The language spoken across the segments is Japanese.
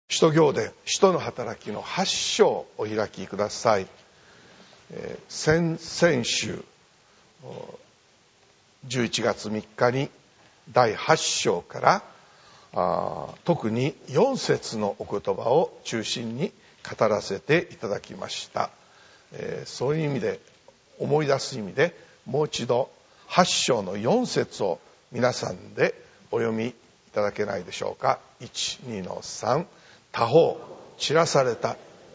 使徒行伝、使徒の働きの8章をお開きください。先々週11月3日に第8章から特に4節のお言葉を中心に語らせていただきました。そういう意味で、思い出す意味でもう一度8章の4節を皆さんでお読みいただけないでしょうか。1、2の3、他方散らされた、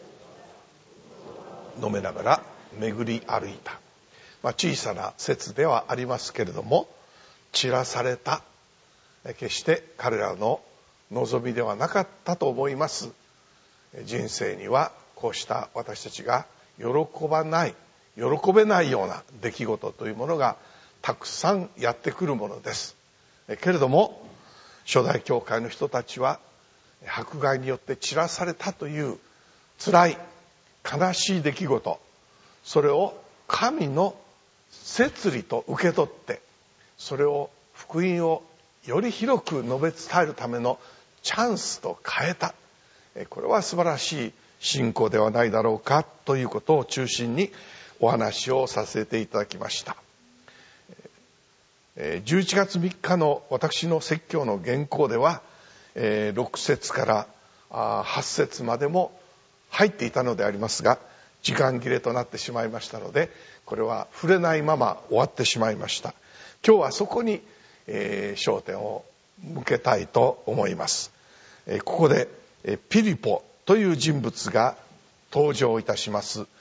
飲めながら巡り歩いた。小さな説ではありますけれども、散らされた、決して彼らの望みではなかったと思います。人生にはこうした私たちが喜べないような出来事というものがたくさんやってくるものです。けれども初代教会の人たちは迫害によって散らされたという辛い悲しい出来事、それを神の摂理と受け取って、それを福音をより広く述べ伝えるためのチャンスと変えた。これは素晴らしい信仰ではないだろうかということを中心にお話をさせていただきました。11月3日の私の説教の原稿では6節から8節までも入っていたのでありますが、時間切れとなってしまいましたので、これは触れないまま終わってしまいました。今日はそこに焦点を向けたいと思います。ここでピリポという人物が登場いたします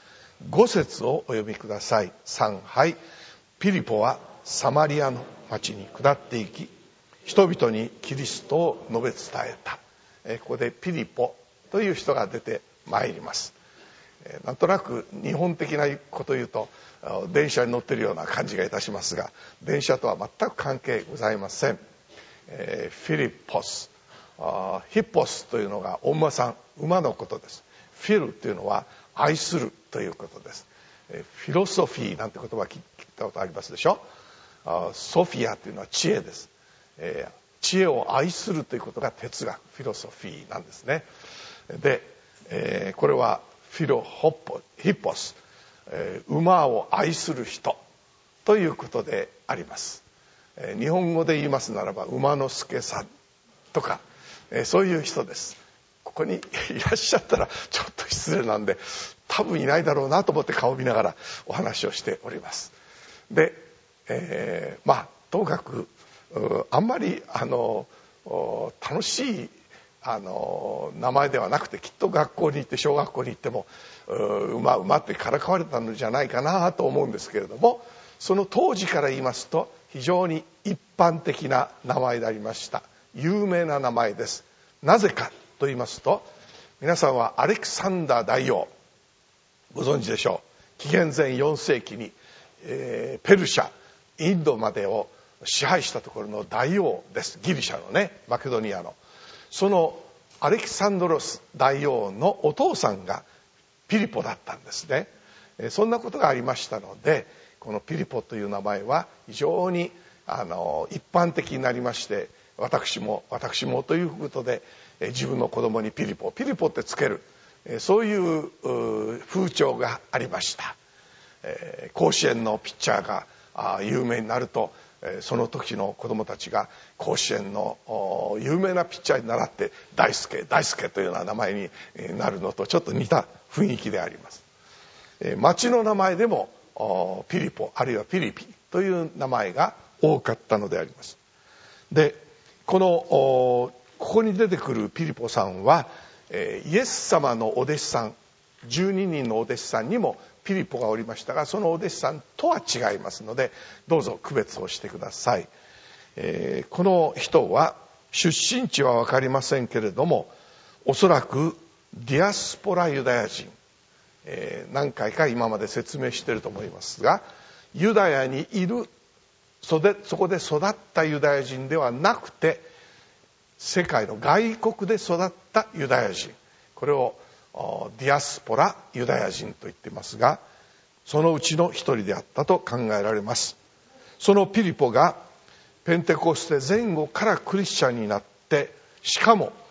。5節をお読みください。3、はい。ピリポはサマリアの町に下っていき、人々にキリストを述べ伝えた。ここでピリポという人が出てまいります。なんとなく日本的なことを言うと電車に乗っているような感じがいたしますが、電車とは全く関係ございません。フィリポス、ヒポスというのがお馬さん、馬のことです。フィルというのは愛するということです。フィロソフィーなんて言葉聞いたことありますでしょ。ソフィアというのは知恵です。知恵を愛するということが哲学、フィロソフィーなんですね。で、これはヒポス、馬を愛する人ということであります。日本語で言いますならば馬之助さんとか、そういう人です。ここにいらっしゃったらちょっと失礼なんで、多分いないだろうなと思って顔を見ながらお話をしております。で、ともかくあんまり楽しい名前ではなくて、きっと学校に行って小学校に行っても馬ってからかわれたのじゃないかなと思うんですけれども、その当時から言いますと非常に一般的な名前でありました。有名な名前です。なぜかと言いますと、皆さんはアレクサンダー大王ご存知でしょう。紀元前4世紀に、ペルシャ、インドまでを支配したところの大王です。ギリシャのね、マケドニアの。そのアレキサンドロス大王のお父さんがピリポだったんですね。そんなことがありましたので、このピリポという名前は非常に一般的になりまして、私もということで自分の子供にピリポってつける、そういう風潮がありました。甲子園のピッチャーが有名になると、その時の子どもたちが甲子園の有名なピッチャーに倣って大輔というような名前になるのとちょっと似た雰囲気であります。町の名前でもピリポあるいはピリピという名前が多かったのであります。で、ここに出てくるピリポさんはイエス様のお弟子さん12人のお弟子さんにもピリポがおりましたが、そのお弟子さんとは違いますので、どうぞ区別をしてください。この人は出身地は分かりませんけれども、おそらくディアスポラユダヤ人、何回か今まで説明していると思いますが、ユダヤにいる、そこで育ったユダヤ人ではなくて、世界の外国で育ったユダヤ人、これをディアスポラユダヤ人と言っていますが、そのうちの一人であったと考えられます。そのピリポがペンテコステ前後からクリスチャンになって、しかも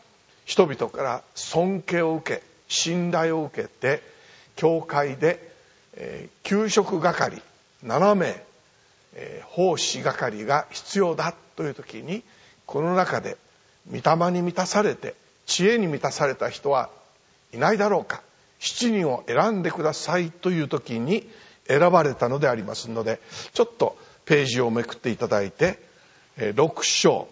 人々から尊敬を受け信頼を受けて教会で、給食係7名、奉仕係が必要だという時に、この中で御霊に満たされて知恵に満たされた人はいないだろうか、7人を選んでくださいという時に選ばれたのでありますので、ちょっとページをめくっていただいて、6章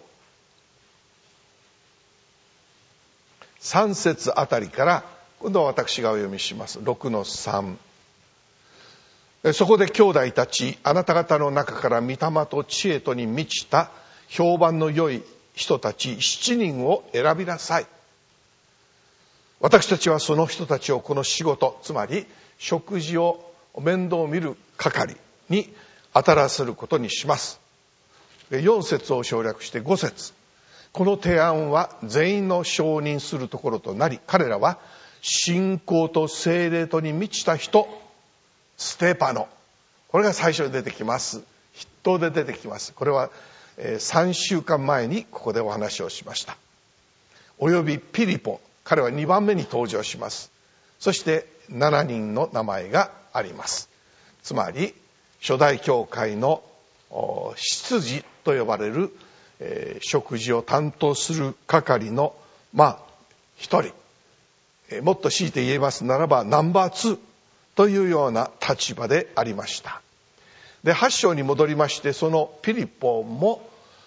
3節あたりから今度は私がお読みします。6-3。そこで兄弟たち、あなた方の中から御霊と知恵とに満ちた評判の良い人たち7人を選びなさい。私たちはその人たちをこの仕事、つまり食事を面倒見る係に当たらせることにします。4節を省略して5節。この提案は全員の承認するところとなり、彼らは信仰と聖霊とに満ちた人、ステパノ、これが最初に出てきます。筆頭で出てきます。これは3週間前にここでお話をしました。およびピリポ、彼は2番目に登場します。そして7人の名前があります。つまり初代教会の執事と呼ばれる、食事を担当する係の一人、もっと強いて言えますならばナンバー2というような立場でありました。で、8章に戻りまして、そのピリポも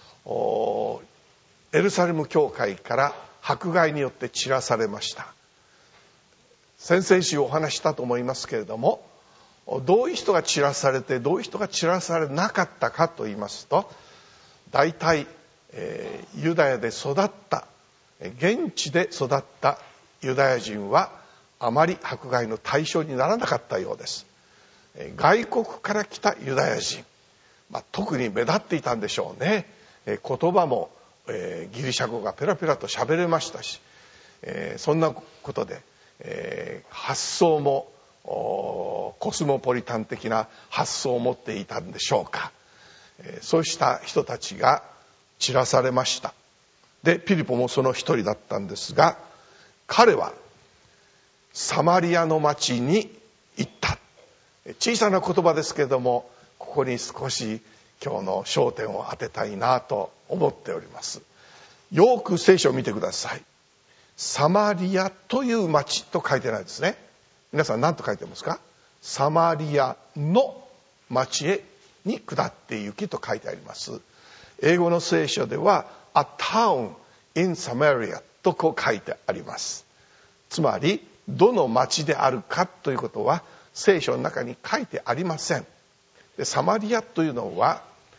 エルサレム教会から迫害によって散らされました。先々週お話したと思いますけれども、どういう人が散らされてどういう人が散らされなかったかと言いますと、大体、ユダヤで育った現地で育ったユダヤ人はあまり迫害の対象にならなかったようです。外国から来たユダヤ人、特に目立っていたんでしょうね。言葉も、ギリシャ語がペラペラと喋れましたし、そんなことで、発想もコスモポリタン的な発想を持っていたんでしょうか。そうした人たちが散らされました。で、ピリポもその一人だったんですが、彼はサマリアの町に行った。小さな言葉ですけれども、ここに少し今日の焦点を当てたいなと思っております。よく聖書を見てください。サマリアという町と書いてないですね。皆さん何と書いてますか？サマリアの町へに下って行きと書いてあります。英語の聖書では A town in Samaria とこう書いてあります。つまりどの町であるかということは聖書の中に書いてありません。で、サマリアというのは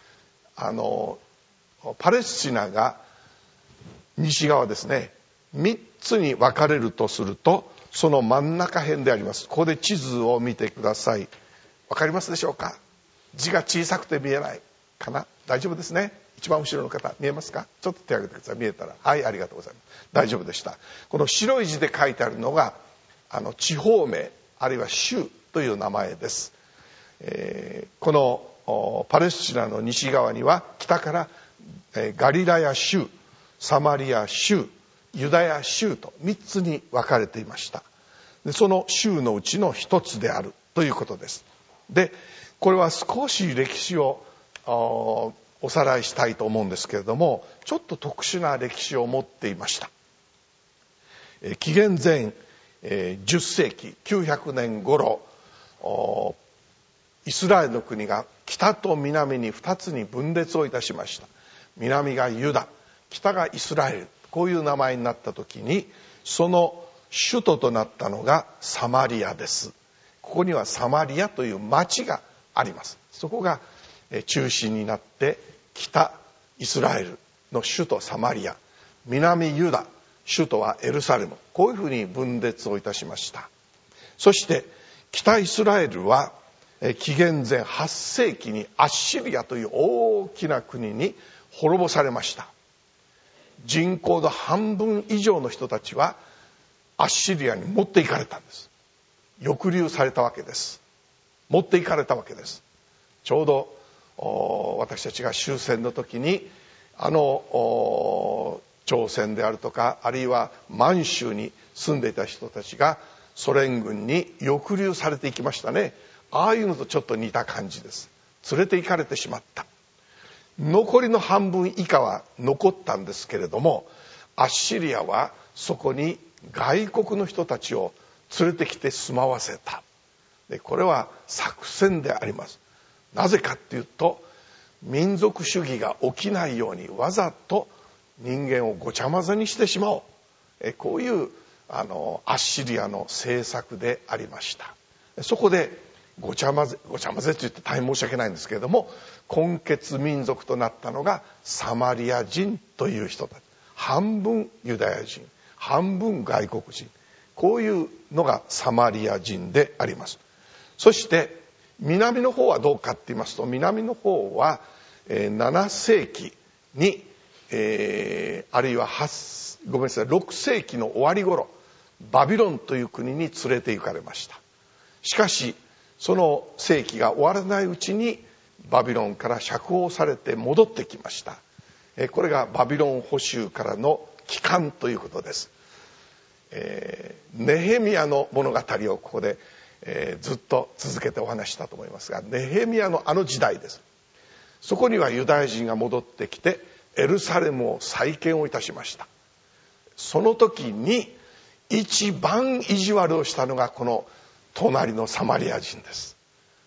パレスチナが西側ですね、3つに分かれるとするとその真ん中辺であります。ここで地図を見てください。わかりますでしょうか？字が小さくて見えないかな？大丈夫ですね。一番後ろの方見えますか？ちょっと手を挙げてください。見えたら、はい、ありがとうございます。大丈夫でした。この白い字で書いてあるのが地方名あるいは州という名前です。このパレスチナの西側には北からガリラヤ州、サマリア州、ユダヤ州と3つに分かれていました。で、その州のうちの一つであるということです。で、これは少し歴史をおさらいしたいと思うんですけれども、ちょっと特殊な歴史を持っていました。紀元前10世紀900年頃、イスラエルの国が北と南に2つに分裂をいたしました。南がユダ、北がイスラエル、こういう名前になった時に、その首都となったのがサマリアです。ここにはサマリアという町があります。そこが中心になって北イスラエルの首都サマリア、南ユダ、首都はエルサレム、こういうふうに分裂をいたしました。そして北イスラエルは紀元前8世紀にアッシリアという大きな国に滅ぼされました。人口の半分以上の人たちはアッシリアに持っていかれたんです。抑留されたわけです。持っていかれたわけです。ちょうど私たちが終戦の時に朝鮮であるとか、あるいは満州に住んでいた人たちがソ連軍に抑留されていきましたね。ああいうのとちょっと似た感じです。連れて行かれてしまった。残りの半分以下は残ったんですけれども、アッシリアはそこに外国の人たちを連れてきて住まわせた。でこれは作戦であります。なぜかっていうと、民族主義が起きないようにわざと人間をごちゃ混ぜにしてしまおう。こういうアッシリアの政策でありました。そこでごちゃ混ぜと言って大変申し訳ないんですけれども、混血民族となったのがサマリア人という人たち。半分ユダヤ人、半分外国人、こういうのがサマリア人であります。そして南の方はどうかって言いますと、南の方は7世紀に、あるいは6世紀の終わり頃、バビロンという国に連れて行かれました。しかしその世紀が終わらないうちにバビロンから釈放されて戻ってきました。これがバビロン捕囚からの帰還ということです。ネヘミヤの物語をここで、ずっと続けてお話したと思いますが、ネヘミヤのあの時代です。そこにはユダヤ人が戻ってきてエルサレムを再建をいたしました。その時に一番意地悪をしたのがこの隣のサマリア人です。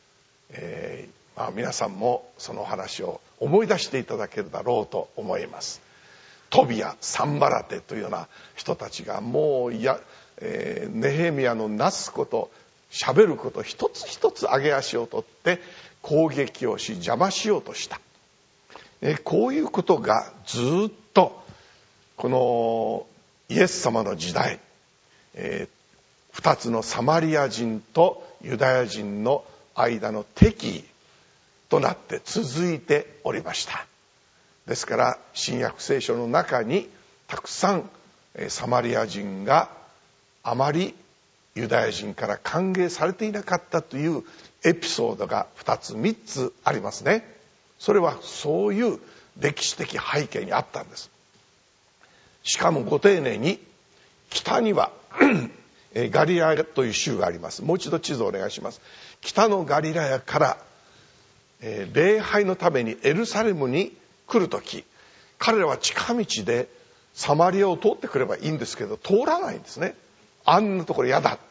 皆さんもその話を思い出していただけるだろうと思います。トビア、サンバラテというような人たちがもうネヘミヤのなすこと、喋ること一つ一つ上げ足を取って攻撃をし邪魔しようとした。こういうことがずっとこのイエス様の時代、2つのサマリア人とユダヤ人の間の敵意となって続いておりました。ですから新約聖書の中にたくさんサマリア人があまりユダヤ人から歓迎されていなかったというエピソードが2つ3つありますね。それはそういう歴史的背景にあったんです。しかもご丁寧に北にはガリラヤという州があります。もう一度地図をお願いします。北のガリラヤから礼拝のためにエルサレムに来るとき、彼らは近道でサマリアを通ってくればいいんですけど、通らないんですね。あんなところ嫌だって、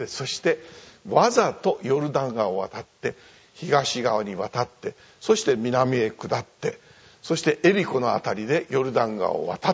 そしてわざとヨルダン川を渡って東側に渡って、そして南へ下って、そしてエリコのあたりでヨルダン川を渡って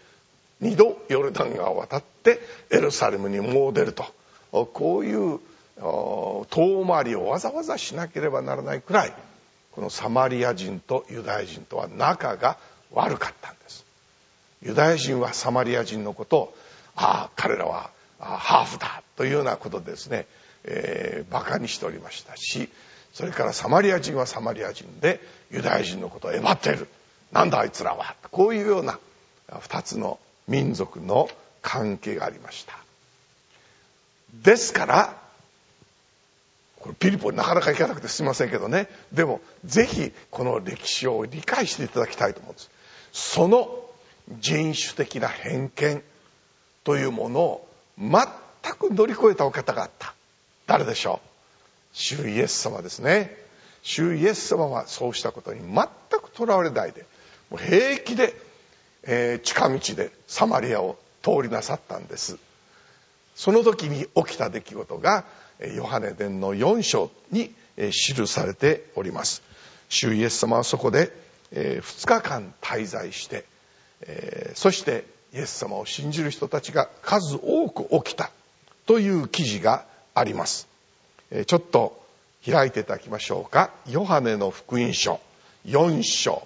、2度ヨルダン川を渡ってエルサレムに戻ると、こういう遠回りをわざわざしなければならないくらい、このサマリア人とユダヤ人とは仲が悪かったんです。ユダヤ人はサマリア人のことを彼らはハーフだというようなことでですね、バカにしておりましたし、それからサマリア人はサマリア人でユダヤ人のことをえばっている、なんだあいつらは、こういうような2つの民族の関係がありました。ですからこれピリポになかなか行かなくてすみませんけどね、でもぜひこの歴史を理解していただきたいと思うんです。その人種的な偏見というものを全く乗り越えたお方があった。誰でしょう？主イエス様ですね。主イエス様はそうしたことに全くとらわれないで、もう平気で、近道でサマリアを通りなさったんです。その時に起きた出来事がヨハネ伝の4章に記されております。主イエス様はそこで2日間滞在して、そしてイエス様を信じる人たちが数多く起きたという記事があります。ちょっと開いていただきましょうか。ヨハネの福音書4章。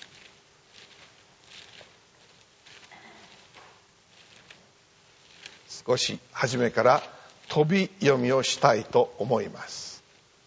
少し初めから飛び読みをしたいと思います。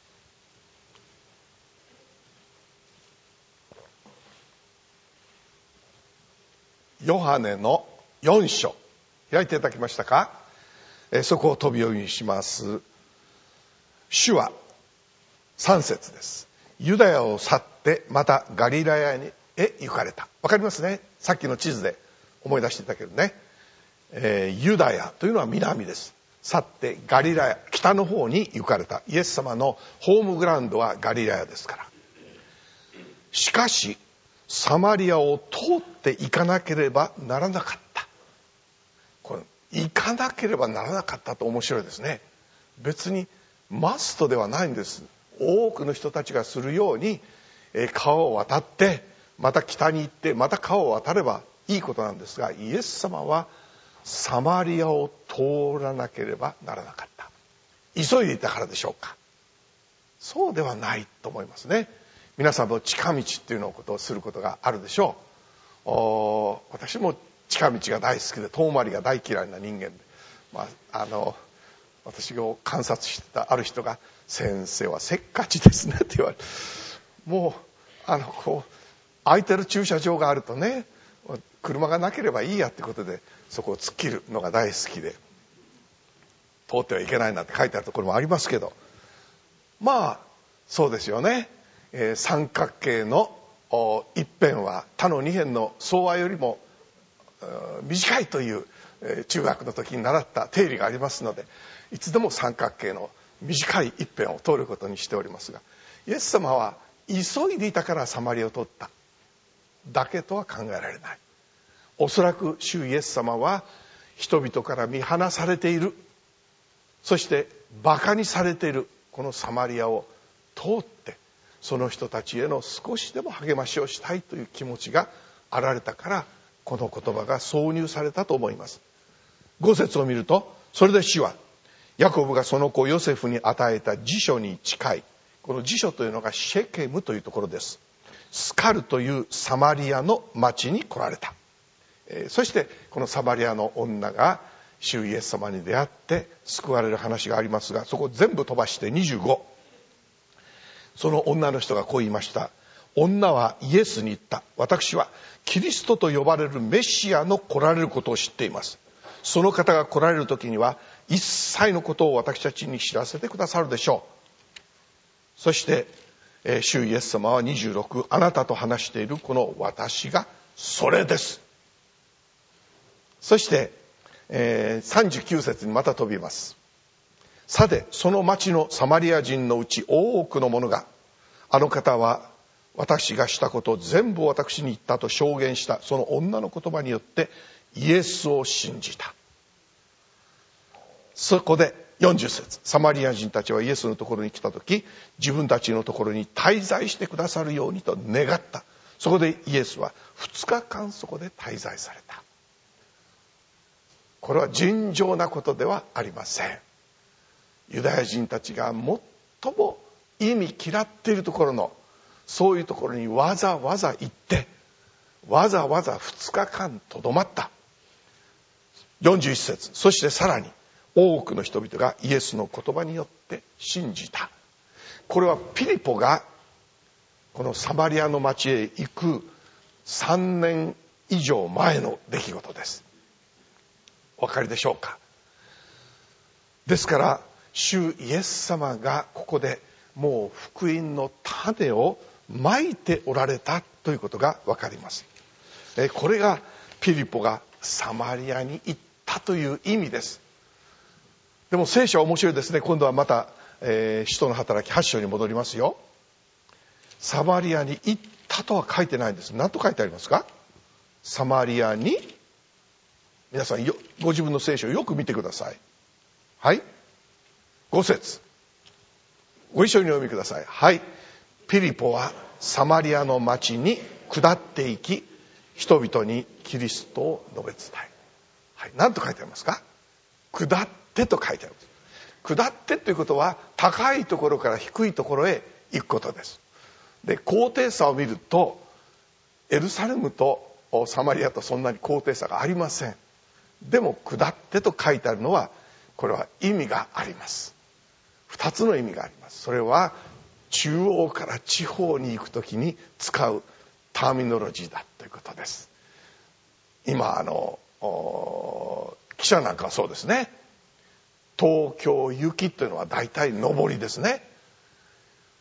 ヨハネの4章開いていただきましたか？そこを飛び読みします。主は3節です。ユダヤを去ってまたガリラヤへ行かれた。わかりますね。さっきの地図で思い出していただけるね。ユダヤというのは南です。去ってガリラヤ、北の方に行かれた。イエス様のホームグラウンドはガリラヤですから。しかしサマリアを通って行かなければならなかった。これ行かなければならなかったと面白いですね。別にマストではないんです。多くの人たちがするように川を渡ってまた北に行ってまた川を渡ればいいことなんですが、イエス様はサマリアを通らなければならなかった。急いでいたからでしょうか。そうではないと思いますね。皆さんも近道っていうのことをすることがあるでしょう。私も近道が大好きで遠回りが大嫌いな人間で、私を観察してたある人が「先生はせっかちですね」って言われて、もう空いてる駐車場があるとね、車がなければいいやってことでそこを突っ切るのが大好きで、通ってはいけないなって書いてあるところもありますけど、そうですよね。三角形の一辺は他の二辺の相和よりも短いという中学の時に習った定理がありますので、いつでも三角形の短い一辺を通ることにしておりますが、イエス様は急いでいたからサマリアを通っただけとは考えられない。おそらく主イエス様は人々から見放されている、そしてバカにされているこのサマリアを通ってその人たちへの少しでも励ましをしたいという気持ちがあられたから、この言葉が挿入されたと思います。5節を見ると、それで主はヤコブがその子ヨセフに与えた辞書に近い、この辞書というのがシェケムというところです。スカルというサマリアの町に来られた。そしてこのサマリアの女が主イエス様に出会って救われる話がありますが、そこ全部飛ばして25。その女の人がこう言いました。女はイエスに言った。私はキリストと呼ばれるメシアの来られることを知っています。その方が来られる時には一切のことを私たちに知らせてくださるでしょう。そして主イエス様は26、あなたと話しているこの私がそれです。そして39節にまた飛びます。さてその町のサマリア人のうち多くの者が、あの方は私がしたことを全部私に言ったと証言したその女の言葉によってイエスを信じた。そこで40節、サマリア人たちはイエスのところに来た時、自分たちのところに滞在してくださるようにと願った。そこでイエスは2日間そこで滞在された。これは尋常なことではありません。ユダヤ人たちが最も意味嫌っているところの、そういうところにわざわざ行ってわざわざ2日間とどまった。41節、そしてさらに多くの人々がイエスの言葉によって信じた。これはピリポがこのサマリアの町へ行く3年以上前の出来事です。お分かりでしょうか。ですから主イエス様がここでもう福音の種をまいておられたということが分かります。これがピリポがサマリアに行ったという意味です。でも聖書は面白いですね。今度はまた、使徒の働き8章に戻りますよ。サマリアに行ったとは書いてないんです。何と書いてありますか。サマリアに、皆さんご自分の聖書をよく見てください。はい、5節ご一緒にお読みください。はい、ピリポはサマリアの町に下っていき、人々にキリストを述べ伝え、はい、何と書いてありますか。下ってと書いてあります。下ってということは高いところから低いところへ行くことです。で、高低差を見るとエルサレムとサマリアとそんなに高低差がありません。でも下ってと書いてあるのは、これは意味があります。2つの意味があります。それは中央から地方に行くときに使うターミノロジーだということです。今記者なんかはそうですね。東京行きというのは大体上りですね。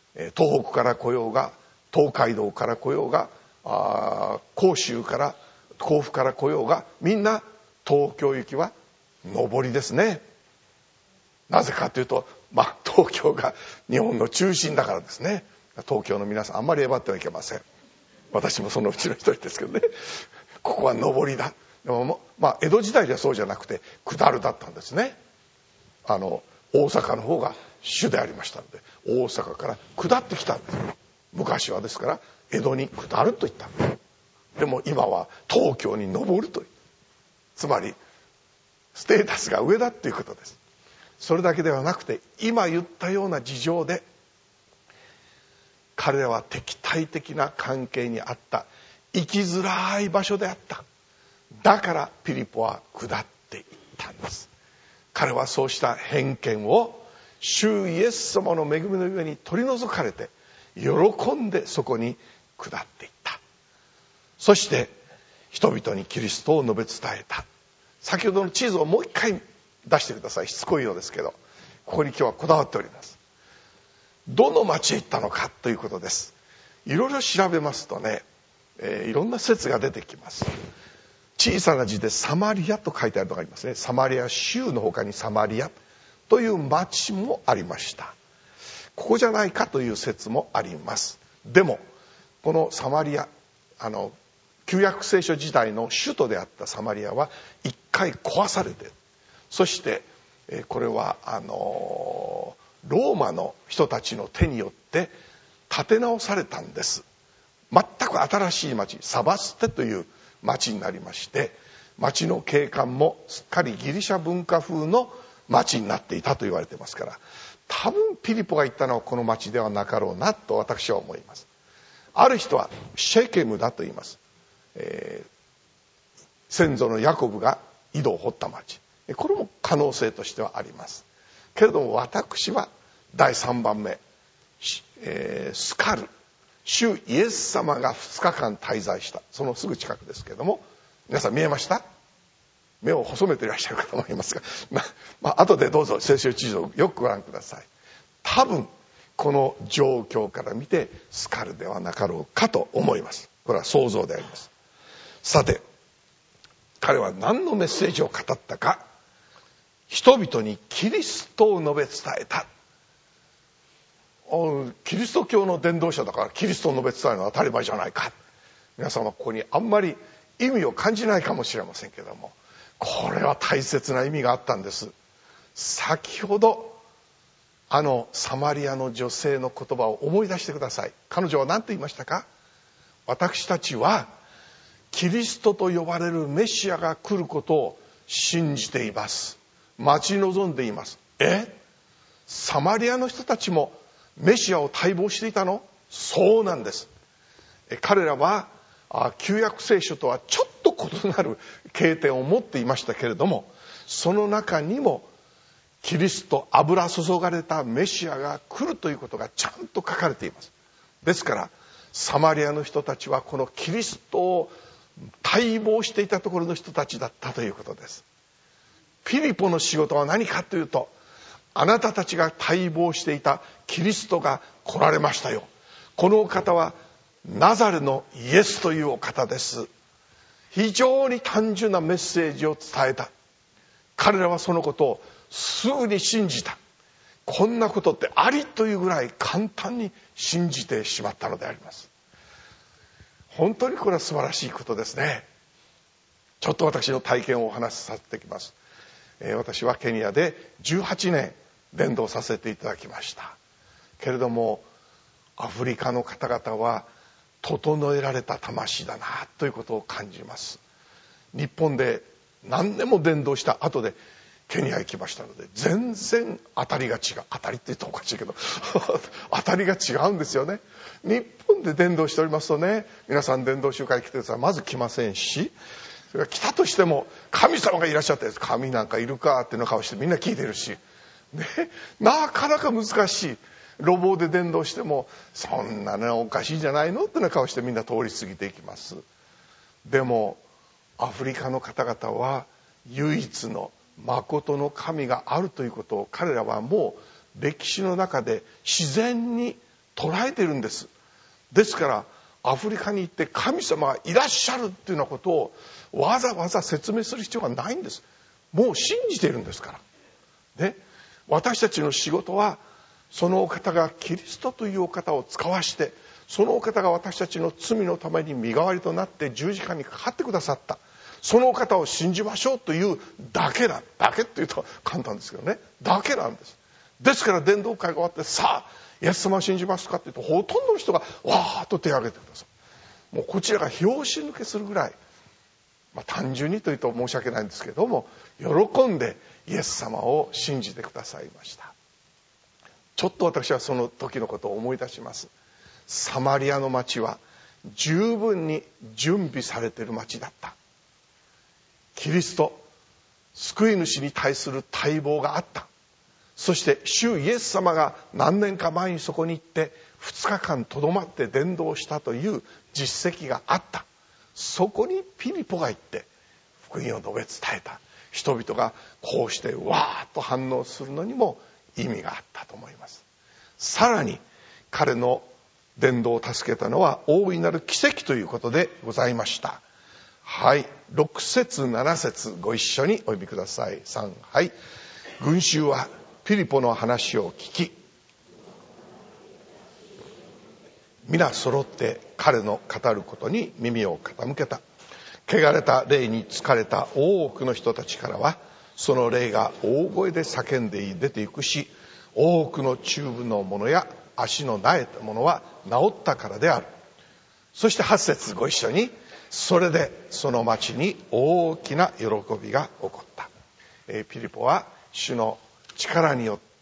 東北から来ようが、東海道から来ようが、甲州から甲府から来ようがみんな東京行きは上りですね。なぜかというと、東京が日本の中心だからですね。東京の皆さんあんまりえばってはいけません。私もそのうちの一人ですけどね。ここは上りだ。でも江戸時代ではそうじゃなくて下るだったんですね。大阪の方が主でありましたので、大阪から下ってきたんです。昔はですから江戸に下ると言った。でも今は東京に上るという、つまりステータスが上だということです。それだけではなくて、今言ったような事情で彼らは敵対的な関係にあった、生きづらい場所であった。だからピリポは下っていったんです。彼はそうした偏見を主イエス様の恵みの上に取り除かれて、喜んでそこに下っていった。そして人々にキリストを述べ伝えた。先ほどの地図をもう一回出してください。しつこいようですけど、ここに今日はこだわっております。どの町へ行ったのかということです。いろいろ調べますとね、いろんな説が出てきます。小さな字でサマリアと書いてあるのがありますね。サマリア州の他にサマリアという町もありました。ここじゃないかという説もあります。でもこのサマリア、旧約聖書時代の首都であったサマリアは一回壊されて、そしてこれはローマの人たちの手によって建て直されたんです。全く新しい町、サバステという町になりまして、町の景観もすっかりギリシャ文化風の町になっていたと言われていますから、多分ピリポが行ったのはこの町ではなかろうなと私は思います。ある人はシェケムだと言います。先祖のヤコブが井戸を掘った町、これも可能性としてはありますけれども、私は第3番目、スカル、主イエス様が2日間滞在した、そのすぐ近くですけれども、皆さん見えました？目を細めていらっしゃる方もいますが、後でどうぞ聖書地図をよくご覧ください。多分この状況から見てスカルではなかろうかと思います。これは想像であります。さて彼は何のメッセージを語ったか。人々にキリストを述べ伝えた。キリスト教の伝道者だからキリストを述べ伝えるのは当たり前じゃないか。皆さんはここにあんまり意味を感じないかもしれませんけれども、これは大切な意味があったんです。先ほどサマリアの女性の言葉を思い出してください。彼女は何て言いましたか？私たちはキリストと呼ばれるメシアが来ることを信じています。待ち望んでいます。サマリアの人たちもメシアを待望していたの？そうなんです。彼らは旧約聖書とはちょっと異なる経典を持っていましたけれども、その中にもキリスト、油注がれたメシアが来るということがちゃんと書かれています。ですからサマリアの人たちはこのキリストを待望していたところの人たちだったということです。ピリポの仕事は何かというと、あなたたちが待望していたキリストが来られましたよ。このお方はナザレのイエスというお方です。非常に単純なメッセージを伝えた。彼らはそのことをすぐに信じた。こんなことってありというぐらい簡単に信じてしまったのであります。本当にこれは素晴らしいことですね。ちょっと私の体験をお話しさせてきます。私はケニアで18年伝道させていただきましたけれども、アフリカの方々は整えられた魂だなということを感じます。日本で何年も伝道した後でケニア行きましたので、全然当たりが違う。当たりって言うとおかしいけど当たりが違うんですよね。日本で伝道しておりますとね、皆さん伝道集会来てください、まず来ませんし、それから来たとしても神様がいらっしゃって、神なんかいるかっていうの顔してみんな聞いてるし、ね、なかなか難しい。路傍で伝道してもそんなのおかしいじゃないのってな顔してみんな通り過ぎていきます。でもアフリカの方々は唯一の誠の神があるということを彼らはもう歴史の中で自然に捉えているんです。ですからアフリカに行って神様がいらっしゃるっていうようなことをわざわざ説明する必要がないんです。もう信じているんですから。ね、私たちの仕事はそのお方がキリストというお方を使わして、そのお方が私たちの罪のために身代わりとなって十字架にかかってくださった、そのお方を信じましょうというだけっていうと簡単ですけどね、だけなんです。ですから伝道会が終わって、さあイエス様を信じますかって言うと、ほとんどの人がわーっと手を挙げてください。もうこちらが拍子抜けするぐらい、単純にというと申し訳ないんですけども、喜んでイエス様を信じてくださいました。ちょっと私はその時のことを思い出します。サマリアの町は十分に準備されている町だった。キリスト、救い主に対する待望があった。そして主イエス様が何年か前にそこに行って2日間とどまって伝道したという実績があった。そこにピリポが行って福音を述べ伝えた。人々がこうしてわーっと反応するのにも意味があったと思います。さらに彼の伝道を助けたのは大いなる奇跡ということでございました。はい、6節7節ご一緒にお読みください。3、はい。群衆はピリポの話を聞き、皆揃って彼の語ることに耳を傾けた。汚れた霊に疲れた多くの人たちからは、その霊が大声で叫んで出ていくし、多くの中部の者や足のなえた者は治ったからである。そして8節ご一緒に、それでその町に大きな喜びが起こった。ピリポは主の力によって、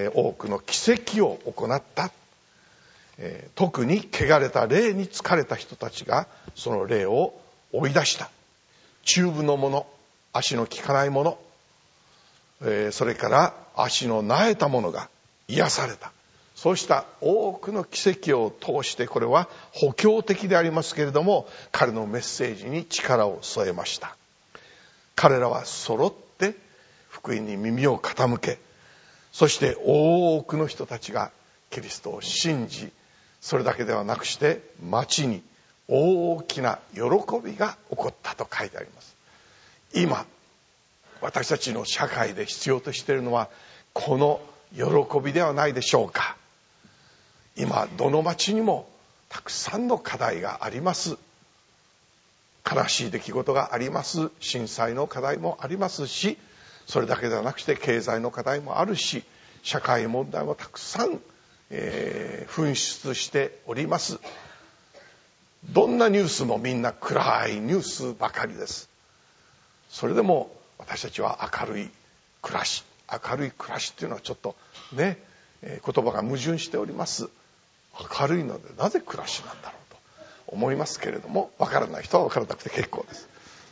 多くの奇跡を行った。特に汚れた霊に疲れた人たちがその霊を追い出した。中部の者、足の利かない者、それから足のなえた者が癒された。そうした多くの奇跡を通して、これは補強的でありますけれども、彼のメッセージに力を添えました。彼らは揃って福音に耳を傾け、そして多くの人たちがキリストを信じ、それだけではなくして町に大きな喜びが起こったと書いてあります。今私たちの社会で必要としているのはこの喜びではないでしょうか。今どの町にもたくさんの課題があります。悲しい出来事があります。震災の課題もありますし、それだけではなくして経済の課題もあるし、社会問題もたくさん、噴出しております。どんなニュースもみんな暗いニュースばかりです。それでも私たちは明るい暮らしっていうのはちょっとね、言葉が矛盾しております。明るいのでなぜ暮らしなんだろうと思いますけれども、わからない人はわからなくて結構です。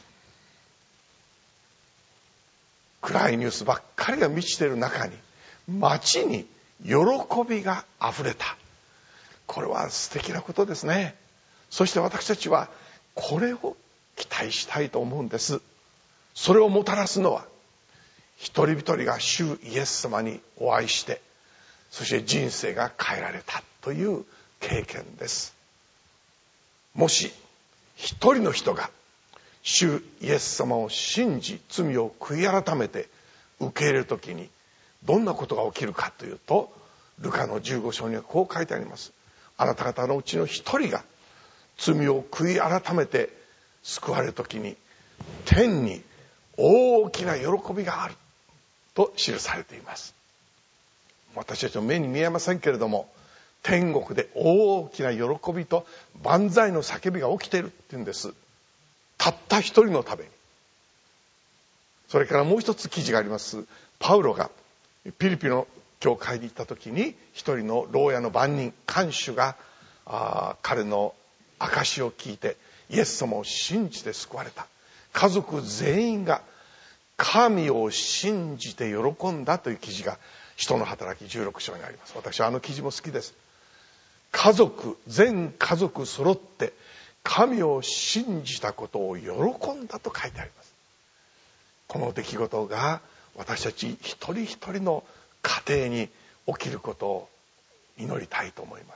暗いニュースばっかりが満ちている中に街に喜びがあふれた。これは素敵なことですね。そして私たちはこれを期待したいと思うんです。それをもたらすのは一人一人が主イエス様にお会いして、そして人生が変えられたという経験です。もし一人の人が主イエス様を信じ罪を悔い改めて受け入れるときにどんなことが起きるかというと、ルカの15章にはこう書いてあります。あなた方のうちの一人が罪を悔い改めて救われるときに天に大きな喜びがあると記されています。私たちの目に見えませんけれども、天国で大きな喜びと万歳の叫びが起きているっていうんです。たった一人のために。それからもう一つ記事があります。パウロがピリピの教会に行った時に、一人の牢屋の番人看守が彼の証を聞いてイエス様を信じて救われた。家族全員が神を信じて喜んだという記事が使徒の働き16章にあります。私はあの記事も好きです。全家族揃って神を信じたことを喜んだと書いてあります。この出来事が私たち一人一人の家庭に起きることを祈りたいと思います。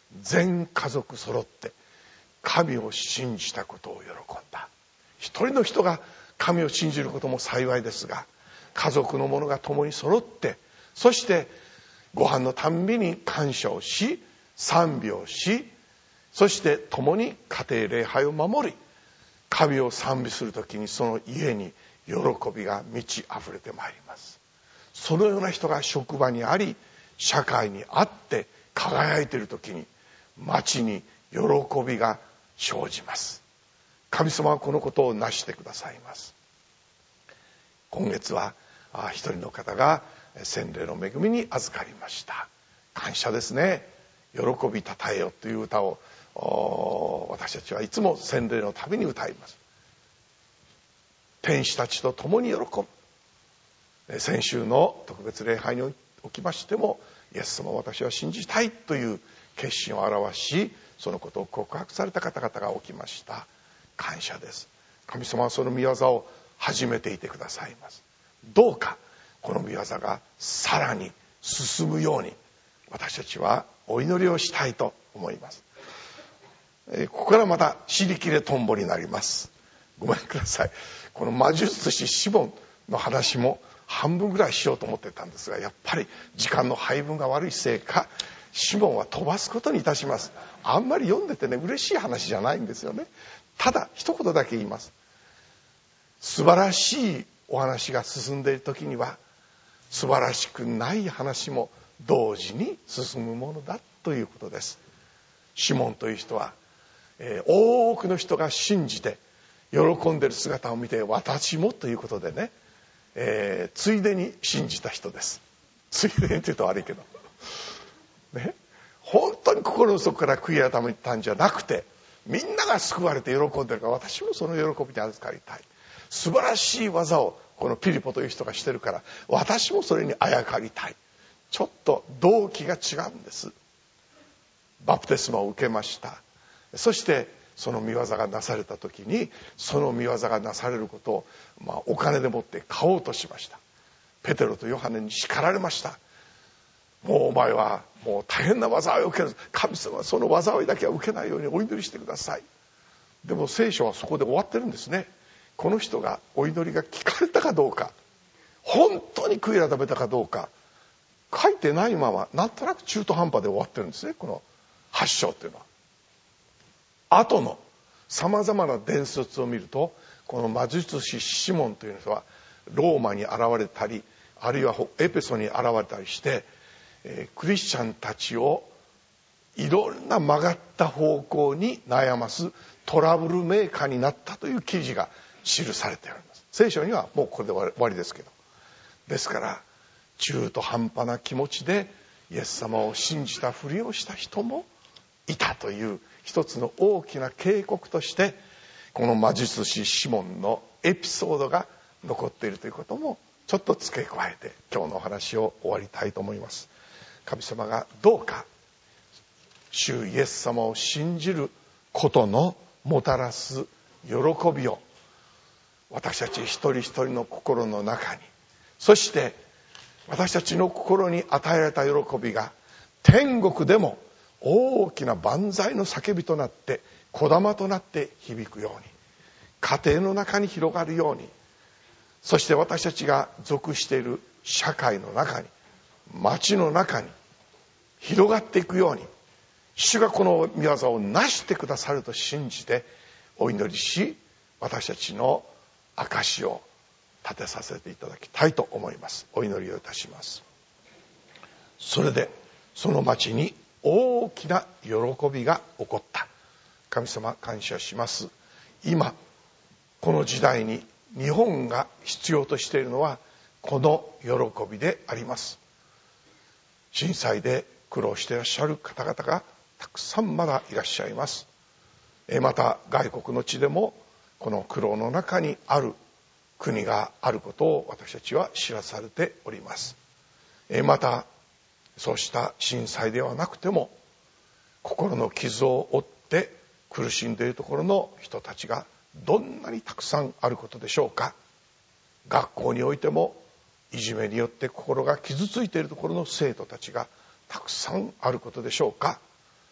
全家族揃って神を信じたことを喜んだ。一人の人が神を信じることも幸いですが、家族の者が共に揃って、そしてご飯のたんびに感謝をし、賛美をし、そして共に家庭礼拝を守り、神を賛美するときにその家に喜びが満ち溢れてまいります。そのような人が職場にあり、社会にあって輝いているときに、町に喜びが生じます。神様はこのことをなしてくださいます。今月は一人の方が洗礼の恵みに預かりました。感謝ですね。喜びたたえよという歌を私たちはいつも洗礼のたびに歌います。天使たちと共に喜ぶ。先週の特別礼拝におきましても、イエス様を私は信じたいという決心を表し、そのことを告白された方々が起きました。感謝です。神様はその御業を始めていてくださいます。どうかこの御業がさらに進むように私たちはお祈りをしたいと思います。ここからまた尻切れとんぼになります。ごめんください。この魔術師シモンの話も半分ぐらいしようと思ってたんですが、やっぱり時間の配分が悪いせいか、シモンは飛ばすことにいたします。あんまり読んでてね、嬉しい話じゃないんですよね。ただ一言だけ言います。素晴らしいお話が進んでいる時には、素晴らしくない話も同時に進むものだということです。シモンという人は、多くの人が信じて喜んでいる姿を見て、私もということでね、ついでに信じた人です。ついでにって言うと悪いけど、ね、本当に心の底から悔い改めたんじゃなくて、みんなが救われて喜んでるから、私もその喜びに預かりたい。素晴らしい技をこのピリポという人がしてるから、私もそれにあやかりたい。ちょっと動機が違うんです。バプテスマを受けました。そしてその御業がなされた時に、その御業がなされることを、お金でもって買おうとしました。ペテロとヨハネに叱られました。もうお前はもう大変な災いを受ける。神様はその災いだけは受けないようにお祈りしてください。でも聖書はそこで終わってるんですね。この人がお祈りが聞かれたかどうか、本当に悔い改めたかどうか書いてないまま、なんとなく中途半端で終わってるんですね、この8章っていうのは。後のさまざまな伝説を見ると、この魔術師シモンという人はローマに現れたり、あるいはエペソに現れたりして、クリスチャンたちをいろんな曲がった方向に悩ますトラブルメーカーになったという記事が記されております。聖書にはもうこれで終わりですけど、ですから中途半端な気持ちでイエス様を信じたふりをした人もいたという一つの大きな警告として、この魔術師シモンのエピソードが残っているということもちょっと付け加えて今日のお話を終わりたいと思います。神様がどうか主イエス様を信じることのもたらす喜びを私たち一人一人の心の中に、そして私たちの心に与えられた喜びが天国でも大きな万歳の叫びとなってこだまとなって響くように、家庭の中に広がるように、そして私たちが属している社会の中に、町の中に広がっていくように、主がこの御業をなしてくださると信じてお祈りし、私たちの証を立てさせていただきたいと思います。お祈りをいたします。それでその町に大きな喜びが起こった。神様感謝します。今この時代に日本が必要としているのはこの喜びであります。震災で苦労していらっしゃる方々がたくさんまだいらっしゃいます。また外国の地でもこの苦労の中にある国があることを私たちは知らされております。またそうした震災ではなくても心の傷を負って苦しんでいるところの人たちがどんなにたくさんあることでしょうか。学校においてもいじめによって心が傷ついているところの生徒たちがたくさんあることでしょうか。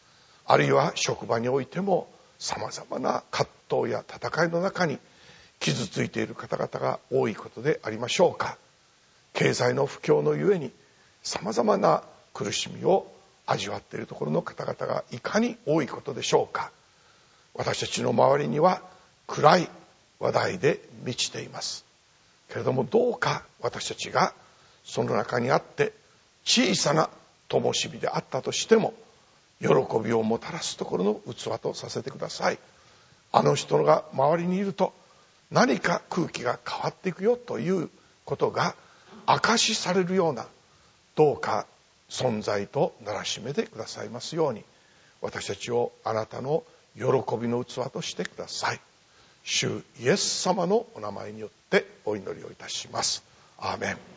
あるいは職場においてもさまざまな葛藤や戦いの中に傷ついている方々が多いことでありましょうか。経済の不況のゆえにさまざまな苦しみを味わっているところの方々がいかに多いことでしょうか。私たちの周りには暗い話題で満ちています。けれども、どうか私たちがその中にあって小さな灯火であったとしても喜びをもたらすところの器とさせてください。あの人が周りにいると何か空気が変わっていくよということが証しされるような、どうか存在とならしめてくださいますように、私たちをあなたの喜びの器としてください。主イエス様のお名前によってお祈りをいたします。アーメン。